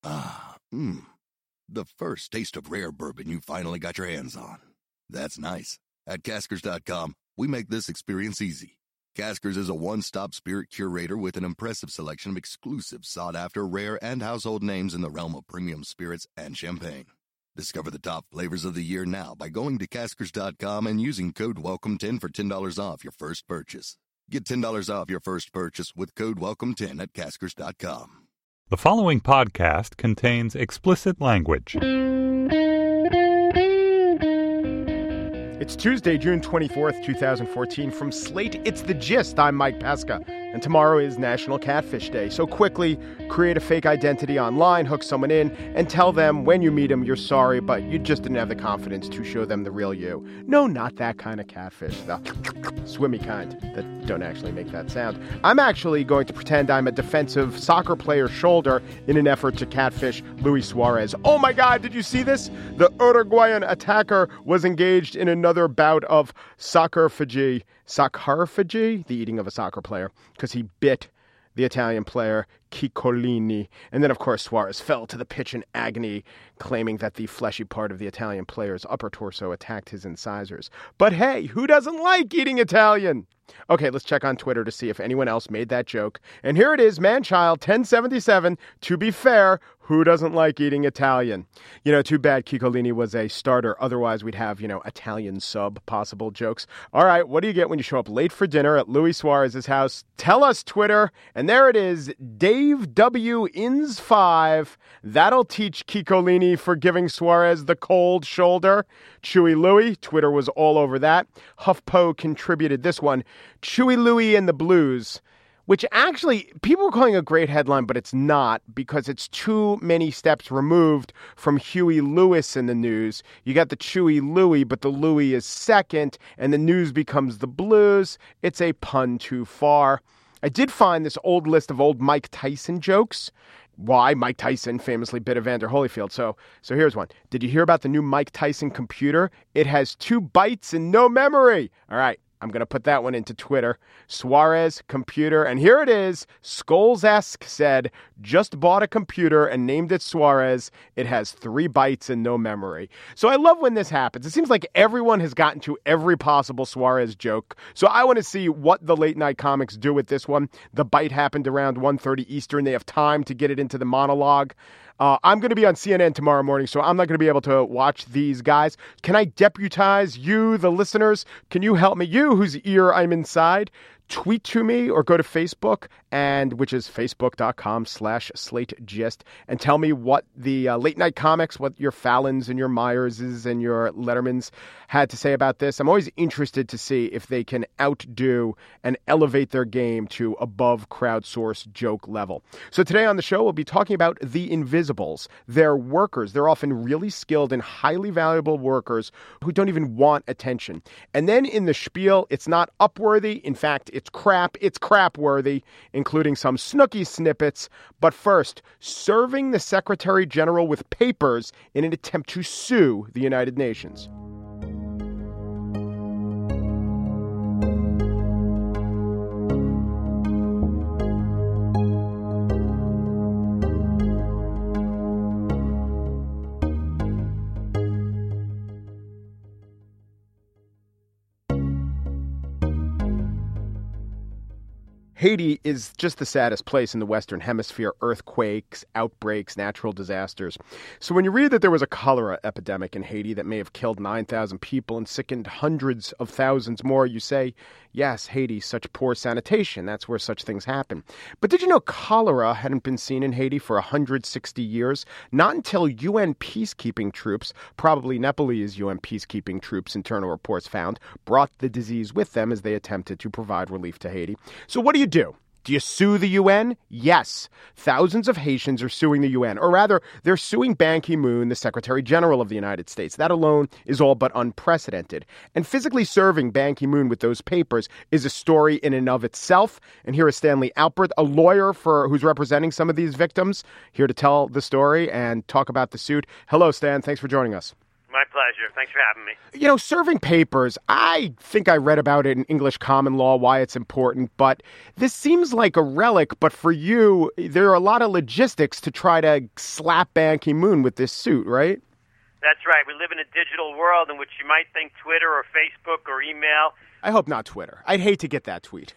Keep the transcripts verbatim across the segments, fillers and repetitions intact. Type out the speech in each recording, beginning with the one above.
Ah, mmm. The first taste of rare bourbon you finally got your hands on. That's nice. At Caskers dot com, we make this experience easy. Caskers is a one-stop spirit curator with an impressive selection of exclusive, sought-after, rare, and household names in the realm of premium spirits and champagne. Discover the top flavors of the year now by going to Caskers dot com and using code welcome ten for ten dollars off your first purchase. Get ten dollars off your first purchase with code welcome ten at Caskers dot com. The following podcast contains explicit language. It's Tuesday, June twenty-fourth, twenty fourteen. From Slate, it's The Gist. I'm Mike Pesca. And tomorrow is National Catfish Day. So quickly, create a fake identity online, hook someone in, and tell them when you meet them you're sorry, but you just didn't have the confidence to show them the real you. No, not that kind of catfish. The swimmy kind that don't actually make that sound. I'm actually going to pretend I'm a defensive soccer player's shoulder in an effort to catfish Luis Suarez. Oh my God, did you see this? The Uruguayan attacker was engaged in another bout of soccerphagy. Soccerphagy? The eating of a soccer player. Because he bit the Italian player Ciccolini. And then, of course, Suarez fell to the pitch in agony, claiming that the fleshy part of the Italian player's upper torso attacked his incisors. But hey, who doesn't like eating Italian? Okay, let's check on Twitter to see if anyone else made that joke. And here it is, Manchild ten seventy-seven. To be fair, who doesn't like eating Italian? You know, too bad Ciccolini was a starter. Otherwise, we'd have, you know, Italian sub possible jokes. All right, what do you get when you show up late for dinner at Luis Suarez's house? Tell us, Twitter. And there it is, Dave W. Ins five. That'll teach Ciccolini for giving Suarez the cold shoulder. Chewy Louie, Twitter was all over that. HuffPo contributed this one. Chewy Louie and the Blues, which actually people are calling a great headline, but it's not because it's too many steps removed from Huey Lewis in the news. You got the Chewy Louie, but the Louie is second, and the news becomes the Blues. It's a pun too far. I did find this old list of old Mike Tyson jokes. Why? Mike Tyson famously bit Evander Holyfield. So, so here's one. Did you hear about the new Mike Tyson computer? It has two bytes and no memory. All right. I'm going to put that one into Twitter. Suarez computer. And here it is. Scholes-esque said, just bought a computer and named it Suarez. It has three bytes and no memory. So I love when this happens. It seems like everyone has gotten to every possible Suarez joke. So I want to see what the late night comics do with this one. The bite happened around one thirty Eastern. They have time to get it into the monologue. Uh, I'm going to be on C N N tomorrow morning, so I'm not going to be able to watch these guys. Can I deputize you, the listeners? Can you help me? You, whose ear I'm inside, tweet to me or go to Facebook, and which is facebook.com slash slate gist, and tell me what the uh, late night comics, what your Fallons and your Myerses and your Lettermans had to say about this. I'm always interested to see if they can outdo and elevate their game to above crowdsourced joke level. So today on the show, we'll be talking about the Invisibles. They're workers. They're often really skilled and highly valuable workers who don't even want attention. And then in the spiel, it's not upworthy. In fact, it's crap. It's crap worthy, including some Snooki snippets. But first, serving the Secretary General with papers in an attempt to sue the United Nations. Haiti is just the saddest place in the Western Hemisphere. Earthquakes, outbreaks, natural disasters. So when you read that there was a cholera epidemic in Haiti that may have killed nine thousand people and sickened hundreds of thousands more, you say, yes, Haiti, such poor sanitation. That's where such things happen. But did you know cholera hadn't been seen in Haiti for one hundred sixty years? Not until U N peacekeeping troops, probably Nepalese U N peacekeeping troops, internal reports found, brought the disease with them as they attempted to provide relief to Haiti. So what do you do? Do you sue the U N? Yes. Thousands of Haitians are suing the U N, or rather, they're suing Ban Ki-moon, the Secretary General of the United States. That alone is all but unprecedented. And physically serving Ban Ki-moon with those papers is a story in and of itself. And here is Stanley Alpert, a lawyer for who's representing some of these victims, here to tell the story and talk about the suit. Hello, Stan. Thanks for joining us. My pleasure. Thanks for having me. You know, serving papers, I think I read about it in English common law, why it's important, but this seems like a relic. But for you, there are a lot of logistics to try to slap Ban Ki-moon with this suit, right? That's right. We live in a digital world in which you might think Twitter or Facebook or email. I hope not Twitter. I'd hate to get that tweet.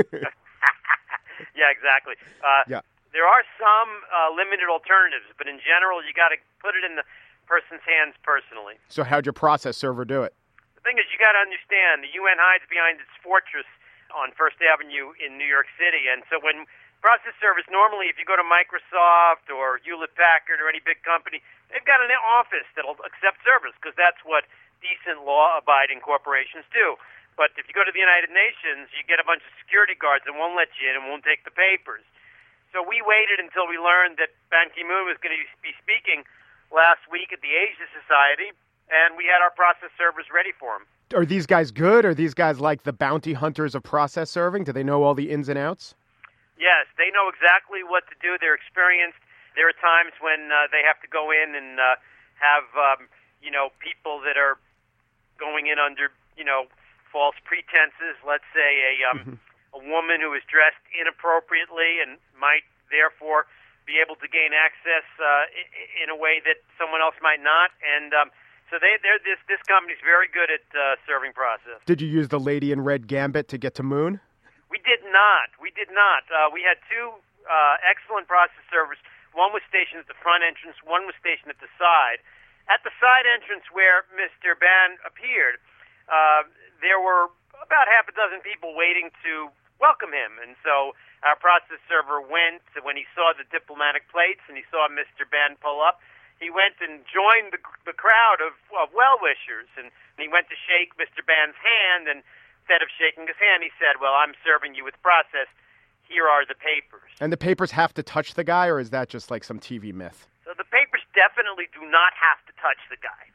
Yeah, exactly. Uh, yeah. There are some uh, limited alternatives, but in general, you got to put it in the person's hands personally. So how'd your process server do it? The thing is, you got to understand, the U N hides behind its fortress on First Avenue in New York City, and so when process servers, normally if you go to Microsoft or Hewlett-Packard or any big company, they've got an office that'll accept servers because that's what decent law-abiding corporations do. But if you go to the United Nations, you get a bunch of security guards that won't let you in and won't take the papers. So we waited until we learned that Ban Ki-moon was going to be speaking last week at the Asia Society, and we had our process servers ready for him. Are these guys good? Are these guys like the bounty hunters of process serving? Do they know all the ins and outs? Yes, they know exactly what to do. They're experienced. There are times when uh, they have to go in and uh, have, um, you know, people that are going in under, you know, false pretenses. Let's say a um, mm-hmm. a woman who is dressed inappropriately and might therefore be able to gain access uh, in a way that someone else might not. And um, so they, they're, this this company's very good at uh, serving process. Did you use the lady in red gambit to get to Moon? We did not. We did not. Uh, we had two uh, excellent process servers. One was stationed at the front entrance. One was stationed at the side. At the side entrance where Mister Ban appeared, uh, there were about half a dozen people waiting to welcome him. And so our process server went, when he saw the diplomatic plates and he saw Mister Ban pull up, he went and joined the, the crowd of, of well-wishers. And he went to shake Mister Ban's hand, and instead of shaking his hand, he said, well, I'm serving you with process. Here are the papers. And the papers have to touch the guy, or is that just like some T V myth? So the papers definitely do not have to touch the guy.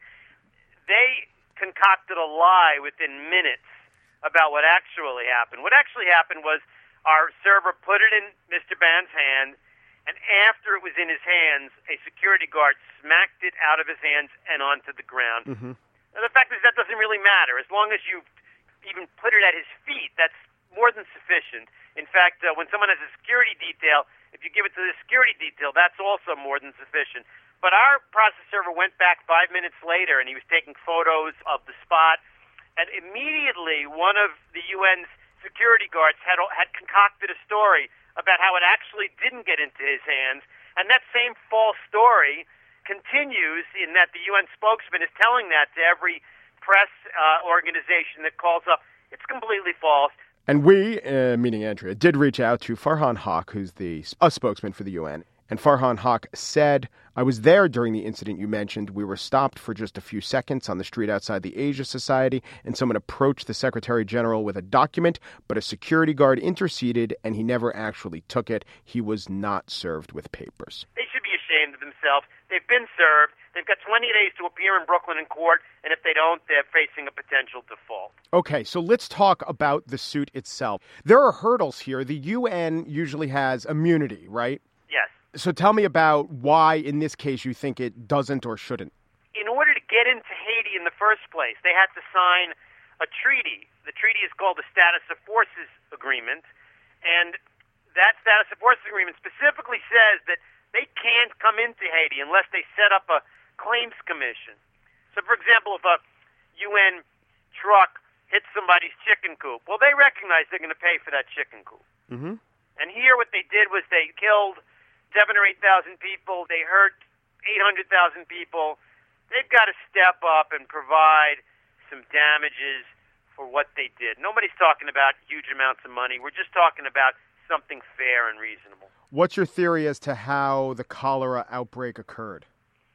They concocted a lie within minutes about what actually happened. What actually happened was our server put it in Mister Ban's hand, and after it was in his hands, a security guard smacked it out of his hands and onto the ground. Mm-hmm. Now, the fact is that doesn't really matter. As long as you even put it at his feet, that's more than sufficient. In fact, uh, when someone has a security detail, if you give it to the security detail, that's also more than sufficient. But our process server went back five minutes later, and he was taking photos of the spot, and immediately one of the U N's security guards had had concocted a story about how it actually didn't get into his hands, and that same false story continues in that the U N spokesman is telling that to every press uh, organization that calls up. It's completely false. And we, uh, meaning Andrea, did reach out to Farhan Haq, who's the a spokesman for the U N. And Farhan Haq said, I was there during the incident you mentioned. We were stopped for just a few seconds on the street outside the Asia Society, and someone approached the Secretary General with a document, but a security guard interceded, and he never actually took it. He was not served with papers. They should be ashamed of themselves. They've been served. They've got twenty days to appear in Brooklyn in court, and if they don't, they're facing a potential default. Okay, so let's talk about the suit itself. There are hurdles here. The U N usually has immunity, right? Yes. So tell me about why, in this case, you think it doesn't or shouldn't. In order to get into Haiti in the first place, they had to sign a treaty. The treaty is called the Status of Forces Agreement, and that Status of Forces Agreement specifically says that they can't come into Haiti unless they set up a claims commission. So, for example, if a U N truck hits somebody's chicken coop, well, they recognize they're going to pay for that chicken coop. Mm-hmm. And here what they did was they killed seven or eight thousand people. They hurt eight hundred thousand people. They've got to step up and provide some damages for what they did. Nobody's talking about huge amounts of money. We're just talking about something fair and reasonable. What's your theory as to how the cholera outbreak occurred?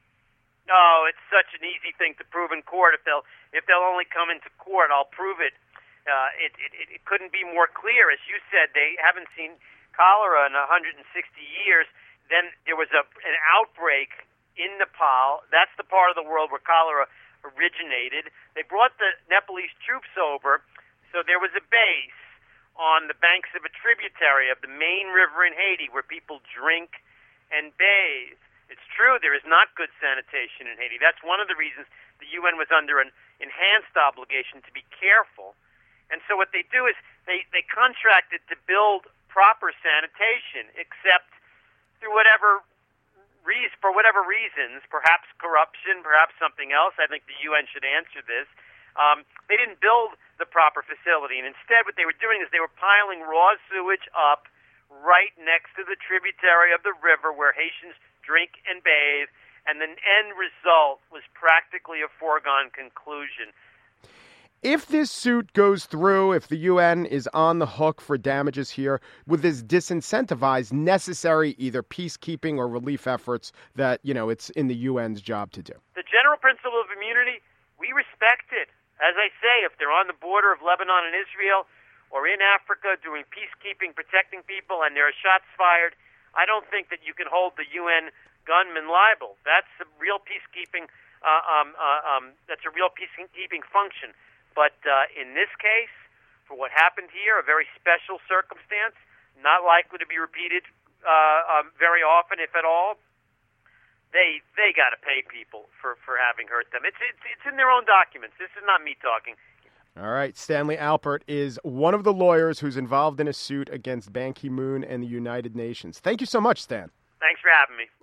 Oh, it's such an easy thing to prove in court. If they'll if they'll only come into court, I'll prove it. Uh, it, it. It couldn't be more clear. As you said, they haven't seen cholera in one hundred sixty years. Then there was a an outbreak in Nepal. That's the part of the world where cholera originated. They brought the Nepalese troops over, so there was a base on the banks of a tributary of the main river in Haiti where people drink and bathe. It's true there is not good sanitation in Haiti. That's one of the reasons the the U N was under an enhanced obligation to be careful. And so what they do is they, they contracted to build proper sanitation, except through whatever reason, for whatever reasons, perhaps corruption, perhaps something else. I think the U N should answer this. Um, they didn't build the proper facility, and instead what they were doing is they were piling raw sewage up right next to the tributary of the river where Haitians drink and bathe, and the end result was practically a foregone conclusion. If this suit goes through, if the U N is on the hook for damages here, would this disincentivize necessary either peacekeeping or relief efforts that, you know, it's in the U N's job to do? The general principle of immunity, we respect it. As I say, if they're on the border of Lebanon and Israel or in Africa doing peacekeeping, protecting people, and there are shots fired, I don't think that you can hold the U N gunmen liable. That's a real peacekeeping. Uh, um, uh, um, that's a real peacekeeping function. But uh, in this case, for what happened here, a very special circumstance, not likely to be repeated uh, um, very often, if at all. They they got to pay people for, for having hurt them. It's, it's it's in their own documents. This is not me talking. All right. Stanley Alpert is one of the lawyers who's involved in a suit against Ban Ki-moon and the United Nations. Thank you so much, Stan. Thanks for having me.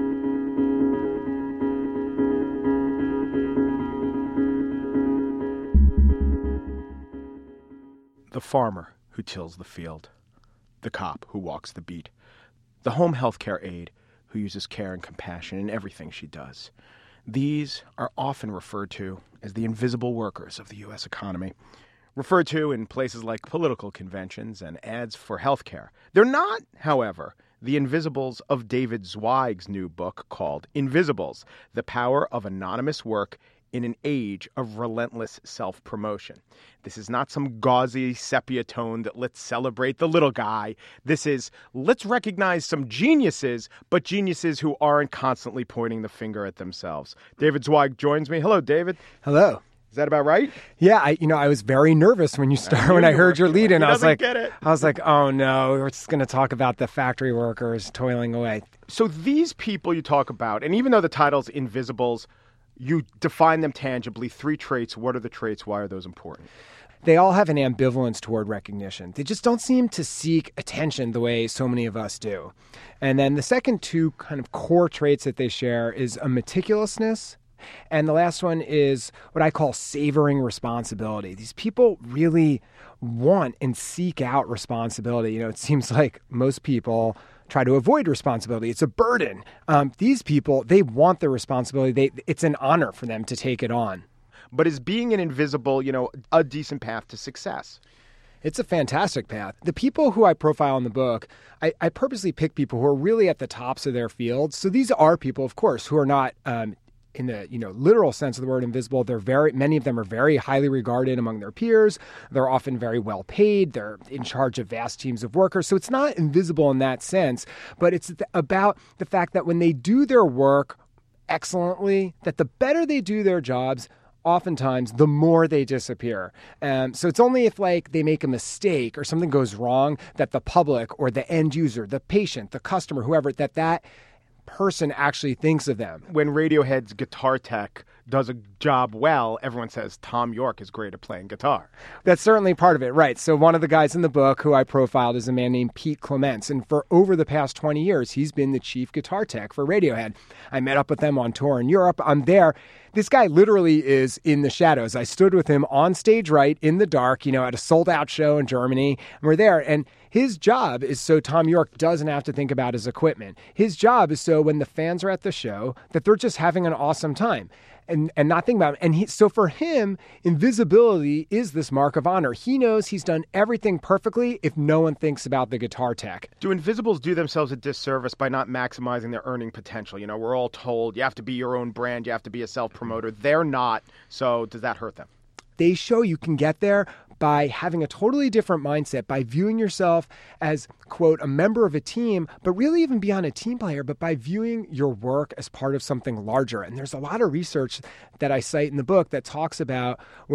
The farmer who tills the field, the cop who walks the beat, the home health care aide who uses care and compassion in everything she does. These are often referred to as the invisible workers of the U S economy, referred to in places like political conventions and ads for health care. They're not, however, the invisibles of David Zweig's new book called Invisibles, The Power of Anonymous Work in an Age of Relentless Self-Promotion. This is not some gauzy sepia tone that let's celebrate the little guy. This is let's recognize some geniuses, but geniuses who aren't constantly pointing the finger at themselves. David Zweig joins me. Hello, David. Hello. Is that about right? Yeah, I you know I was very nervous when you started when I heard your lead in. I was like, get it. I was like, oh no, we're just going to talk about the factory workers toiling away. So these people you talk about, and even though the title's Invisibles, you define them tangibly. Three traits. What are the traits? Why are those important? They all have an ambivalence toward recognition. They just don't seem to seek attention the way so many of us do. And then the second two kind of core traits that they share is a meticulousness. And the last one is what I call savoring responsibility. These people really want and seek out responsibility. You know, it seems like most people try to avoid responsibility. It's a burden. Um, these people, they want the responsibility. They, it's an honor for them to take it on. But is being an invisible, you know, a decent path to success? It's a fantastic path. The people who I profile in the book, I, I purposely pick people who are really at the tops of their fields. So these are people, of course, who are not um, in the you know literal sense of the word invisible. They're very many of them are very highly regarded among their peers. They're often very well paid. They're in charge of vast teams of workers. So it's not invisible in that sense, but it's th- about the fact that when they do their work excellently, that the better they do their jobs, oftentimes the more they disappear. Um, so it's only if like they make a mistake or something goes wrong that the public or the end user, the patient, the customer, whoever, that that person actually thinks of them. When Radiohead's guitar tech does a job well, everyone says Tom York is great at playing guitar. That's certainly part of it, right? So one of the guys in the book who I profiled is a man named Pete Clements, and for over the past twenty years, he's been the chief guitar tech for Radiohead. I met up with them on tour in Europe. I'm there. This guy literally is in the shadows. I stood with him on stage right in the dark, you know, at a sold-out show in Germany. And we're there, and his job is so Tom York doesn't have to think about his equipment. His job is so when the fans are at the show that they're just having an awesome time and, and not thinking about it. And he, so for him, invisibility is this mark of honor. He knows he's done everything perfectly if no one thinks about the guitar tech. Do invisibles do themselves a disservice by not maximizing their earning potential? You know, we're all told you have to be your own brand, you have to be a self-promoter. They're not. So does that hurt them? They show you can get there by having a totally different mindset, by viewing yourself as, quote, a member of a team, but really even beyond a team player, but by viewing your work as part of something larger. And there's a lot of research that I cite in the book that talks about where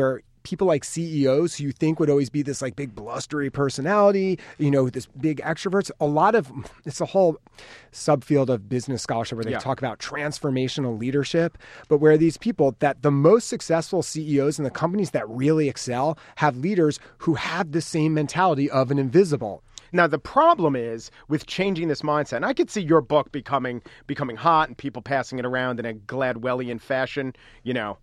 people like C E Os who you think would always be this like big blustery personality, you know, this big extroverts. A lot of, it's a whole subfield of business scholarship where they yeah. talk about transformational leadership, but where these people that the most successful C E Os and the companies that really excel have leaders who have the same mentality of an invisible. Now, the problem is with changing this mindset, and I could see your book becoming becoming hot and people passing it around in a Gladwellian fashion, you know,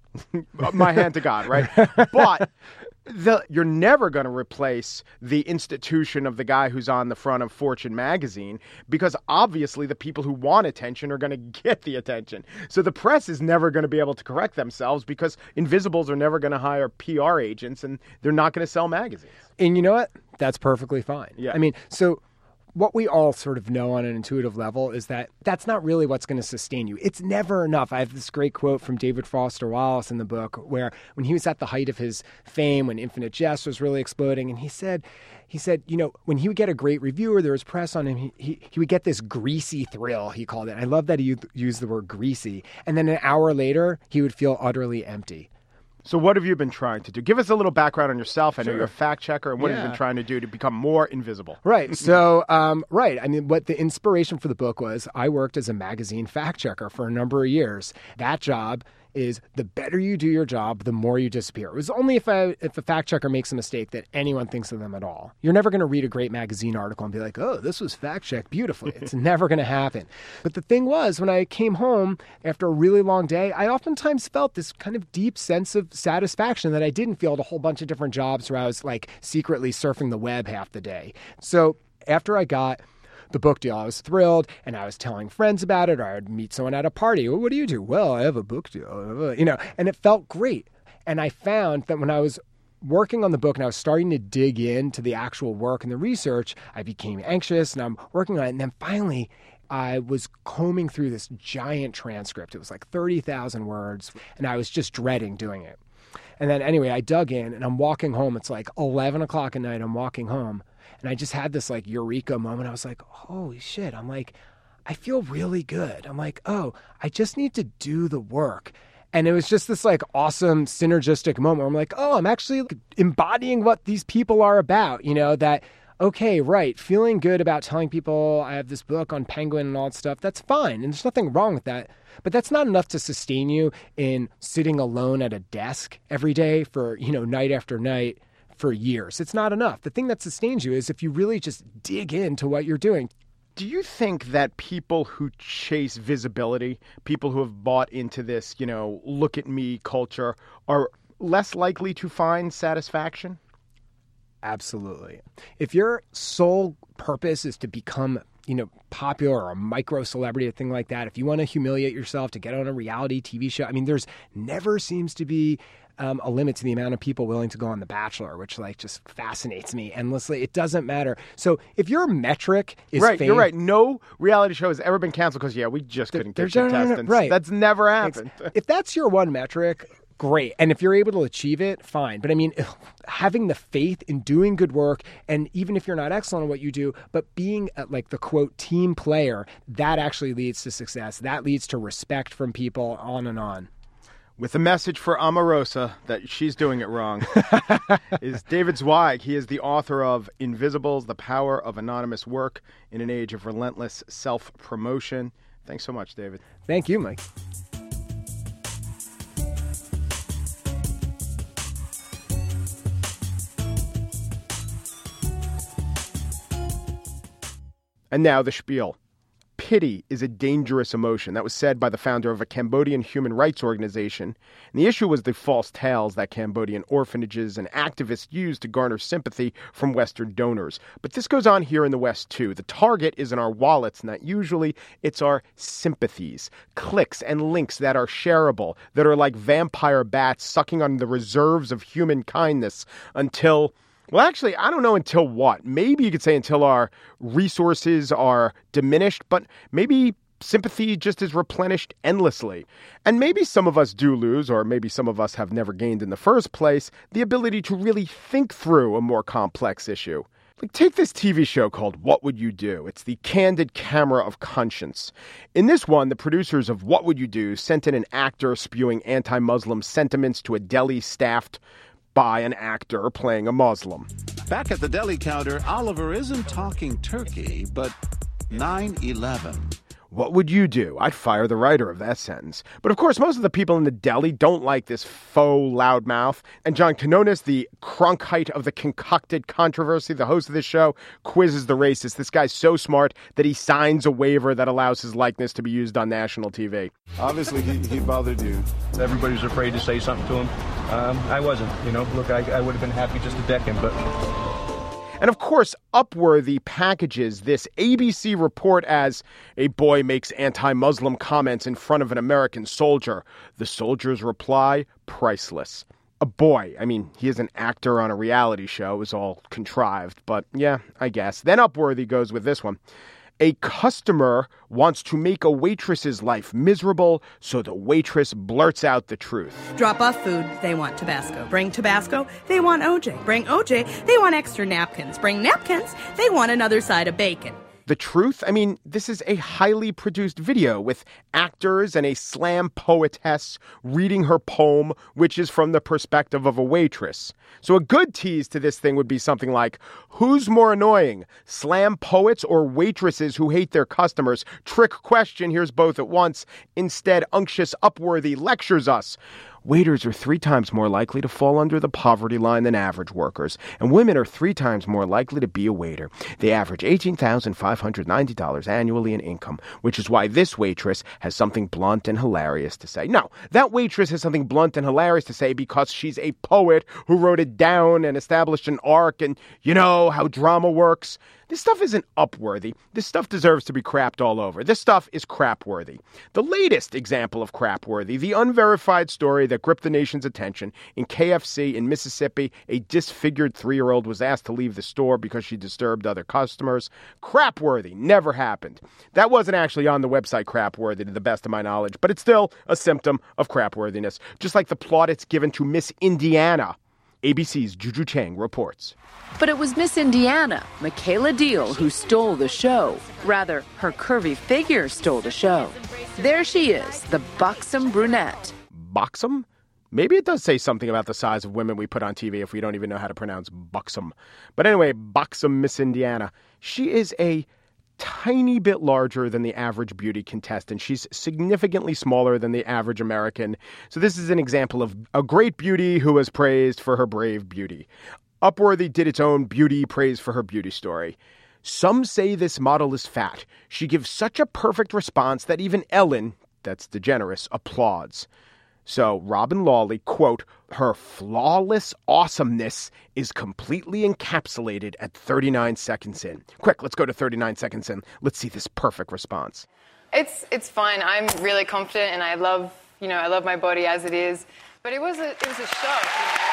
my hand to God, right? But the, you're never going to replace the institution of the guy who's on the front of Fortune magazine, because obviously the people who want attention are going to get the attention. So the press is never going to be able to correct themselves because invisibles are never going to hire P R agents and they're not going to sell magazines. And you know what? That's perfectly fine. Yeah. I mean, so what we all sort of know on an intuitive level is that that's not really what's going to sustain you. It's never enough. I have this great quote from David Foster Wallace in the book where when he was at the height of his fame, when Infinite Jest was really exploding, and he said, he said, you know, when he would get a great review or there was press on him, he, he, he would get this greasy thrill, he called it. I love that he used the word greasy. And then an hour later, he would feel utterly empty. So what have you been trying to do? Give us a little background on yourself. I know Sure. you're a fact checker. And what Yeah. have you been trying to do to become more invisible? Right. So, um, right. I mean, what the inspiration for the book was, I worked as a magazine fact checker for a number of years. That job is the better you do your job, the more you disappear. It was only if a, if a fact checker makes a mistake that anyone thinks of them at all. You're never going to read a great magazine article and be like, oh, this was fact checked beautifully. It's never going to happen. But the thing was, when I came home after a really long day, I oftentimes felt this kind of deep sense of satisfaction that I didn't feel at a whole bunch of different jobs where I was like secretly surfing the web half the day. So after I got the book deal, I was thrilled, and I was telling friends about it, or I'd meet someone at a party. Well, what do you do? Well, I have a book deal, you know, and it felt great. And I found that when I was working on the book and I was starting to dig into the actual work and the research, I became anxious, and I'm working on it. And then finally, I was combing through this giant transcript. It was like thirty thousand words, and I was just dreading doing it. And then anyway, I dug in, and I'm walking home. It's like eleven o'clock at night. I'm walking home. And I just had this like eureka moment. I was like, holy shit. I'm like, I feel really good. I'm like, oh, I just need to do the work. And it was just this like awesome synergistic moment where I'm like, oh, I'm actually embodying what these people are about, you know, that, okay, right, feeling good about telling people I have this book on Penguin and all that stuff, that's fine. And there's nothing wrong with that. But that's not enough to sustain you in sitting alone at a desk every day for, you know, night after night for years. It's not enough. The thing that sustains you is if you really just dig into what you're doing. Do you think that people who chase visibility, people who have bought into this, you know, look at me culture, are less likely to find satisfaction? Absolutely. If your sole purpose is to become, you know, popular or a micro celebrity, a thing like that, if you want to humiliate yourself to get on a reality T V show, I mean, there's never seems to be um, a limit to the amount of people willing to go on The Bachelor, which like just fascinates me endlessly. It doesn't matter. So if your metric is right, fame, you're right. No reality show has ever been canceled because yeah, we just couldn't get no, no, no, contestants. right. That's never happened. If that's your one metric, great. And if you're able to achieve it, fine. But I mean, having the faith in doing good work, and even if you're not excellent at what you do, but being a, like the quote team player, that actually leads to success. That leads to respect from people, on and on. With a message for Omarosa that she's doing it wrong, is David Zweig. He is the author of Invisibles, The Power of Anonymous Work in an Age of Relentless Self-Promotion. Thanks so much, David. Thank you, Mike. And now the spiel. Pity is a dangerous emotion. That was said by the founder of a Cambodian human rights organization. And the issue was the false tales that Cambodian orphanages and activists use to garner sympathy from Western donors. But this goes on here in the West, too. The target isn't our wallets, not usually. It's our sympathies, clicks and links that are shareable, that are like vampire bats sucking on the reserves of human kindness until... Well, actually, I don't know until what. Maybe you could say until our resources are diminished, but maybe sympathy just is replenished endlessly. And maybe some of us do lose, or maybe some of us have never gained in the first place, the ability to really think through a more complex issue. Like, take this T V show called What Would You Do? It's the candid camera of conscience. In this one, the producers of What Would You Do sent in an actor spewing anti-Muslim sentiments to a Delhi-staffed by an actor playing a Muslim. Back at the deli counter, Oliver isn't talking turkey, but nine eleven. What would you do? I'd fire the writer of that sentence. But of course, most of the people in the deli don't like this faux loudmouth. And John Quinones, the Cronkite of the concocted controversy, the host of this show, quizzes the racist. This guy's so smart that he signs a waiver that allows his likeness to be used on national T V. Obviously, he, he bothered you. Everybody was afraid to say something to him. Um, I wasn't, you know. Look, I, I would have been happy just to deck him, but... And of course, Upworthy packages this A B C report as a boy makes anti-Muslim comments in front of an American soldier. The soldier's reply, priceless. A boy, I mean, he is an actor on a reality show, is all contrived, but yeah, I guess. Then Upworthy goes with this one. A customer wants to make a waitress's life miserable, so the waitress blurts out the truth. Drop off food, they want Tabasco. Bring Tabasco, they want O J. Bring O J, they want extra napkins. Bring napkins, they want another side of bacon. The truth? I mean, this is a highly produced video with actors and a slam poetess reading her poem, which is from the perspective of a waitress. So a good tease to this thing would be something like, who's more annoying, slam poets or waitresses who hate their customers? Trick question, here's both at once. Instead, unctuous Upworthy lectures us. Waiters are three times more likely to fall under the poverty line than average workers, and women are three times more likely to be a waiter. They average eighteen thousand five hundred ninety dollars annually in income, which is why this waitress has something blunt and hilarious to say. No, that waitress has something blunt and hilarious to say because she's a poet who wrote it down and established an arc, and you know how drama works. This stuff isn't Upworthy. This stuff deserves to be crapped all over. This stuff is crapworthy. The latest example of crapworthy, the unverified story that gripped the nation's attention. In K F C in Mississippi, a disfigured three-year-old was asked to leave the store because she disturbed other customers. Crapworthy. Never happened. That wasn't actually on the website Crapworthy, to the best of my knowledge, but it's still a symptom of crapworthiness, just like the plaudits given to Miss Indiana. A B C's Juju Chang reports. But it was Miss Indiana, Michaela Deal, who stole the show. Rather, her curvy figure stole the show. There she is, the buxom brunette. Buxom? Maybe it does say something about the size of women we put on T V if we don't even know how to pronounce buxom. But anyway, buxom Miss Indiana. She is a tiny bit larger than the average beauty contestant. She's significantly smaller than the average American. So this is an example of a great beauty who was praised for her brave beauty. Upworthy did its own beauty praise for her beauty story. Some say this model is fat. She gives such a perfect response that even Ellen, that's DeGeneres, applauds. So Robin Lawley, quote, her flawless awesomeness is completely encapsulated at thirty-nine seconds in. Quick, let's go to thirty-nine seconds in. Let's see this perfect response. It's it's fine. I'm really confident and I love, you know, I love my body as it is. But it was a it was a shock, you know.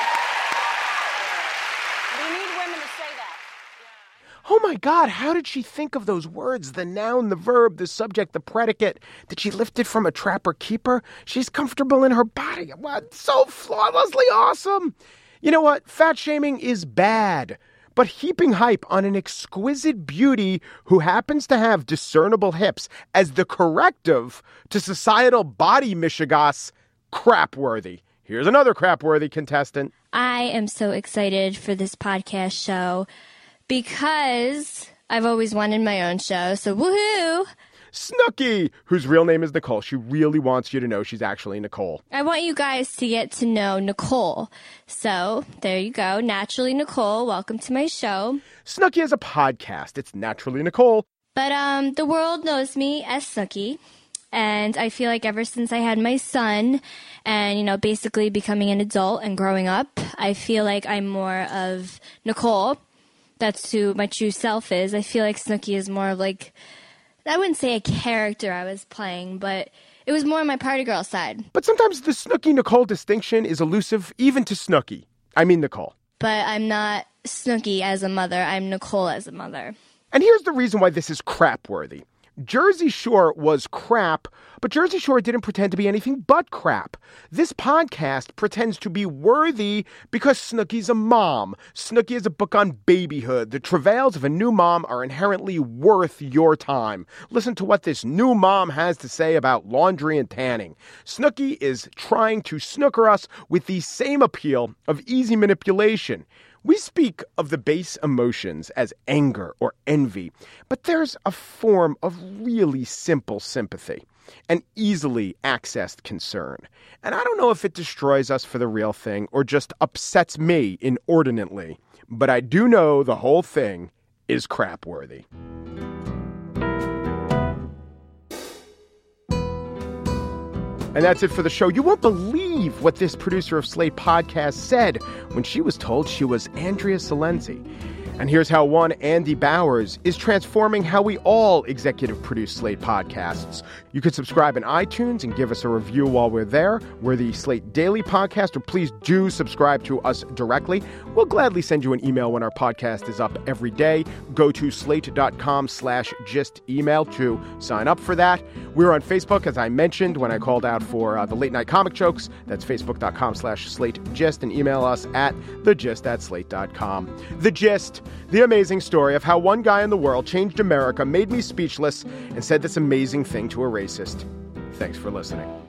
We need women to say that. Oh my God, how did she think of those words? The noun, the verb, the subject, the predicate. Did she lift it from a trapper keeper? She's comfortable in her body. What? So flawlessly awesome. You know what? Fat shaming is bad. But heaping hype on an exquisite beauty who happens to have discernible hips as the corrective to societal body mishigas, crapworthy. Here's another crapworthy contestant. I am so excited for this podcast show because I've always wanted my own show, so woohoo! Snooki, whose real name is Nicole. She really wants you to know she's actually Nicole. I want you guys to get to know Nicole. So, there you go. Naturally Nicole, welcome to my show. Snooki is a podcast. It's Naturally Nicole. But um, the world knows me as Snooki. And I feel like ever since I had my son and, you know, basically becoming an adult and growing up, I feel like I'm more of Nicole. That's who my true self is. I feel like Snooki is more of like, I wouldn't say a character I was playing, but it was more on my party girl side. But sometimes the Snooki-Nicole distinction is elusive even to Snooki. I mean Nicole. But I'm not Snooki as a mother. I'm Nicole as a mother. And here's the reason why this is crapworthy. Jersey Shore was crap, but Jersey Shore didn't pretend to be anything but crap. This podcast pretends to be worthy because Snooki's a mom. Snooki is a book on babyhood. The travails of a new mom are inherently worth your time. Listen to what this new mom has to say about laundry and tanning. Snooki is trying to snooker us with the same appeal of easy manipulation. We speak of the base emotions as anger or envy, but there's a form of really simple sympathy, an easily accessed concern. And I don't know if it destroys us for the real thing or just upsets me inordinately, but I do know the whole thing is crap-worthy. And that's it for the show. You won't believe what this producer of Slate podcast said when she was told she was Andrea Silenzi. And here's how one Andy Bowers is transforming how we all executive produce Slate podcasts. You can subscribe in iTunes and give us a review while we're there. We're the Slate Daily Podcast, or please do subscribe to us directly. We'll gladly send you an email when our podcast is up every day. Go to slate.com slash gist email to sign up for that. We're on Facebook, as I mentioned when I called out for uh, the late night comic jokes. That's facebook.com slash slate gist, and email us at thegist at slate.com. The Gist, the amazing story of how one guy in the world changed America, made me speechless, and said this amazing thing to a racist. Thanks for listening.